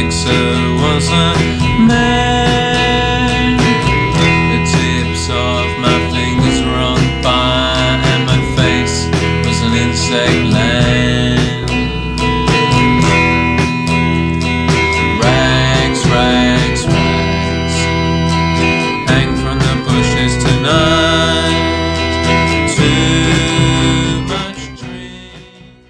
elixir was a man. The tips of my fingers were on fire, and my face was an insect land.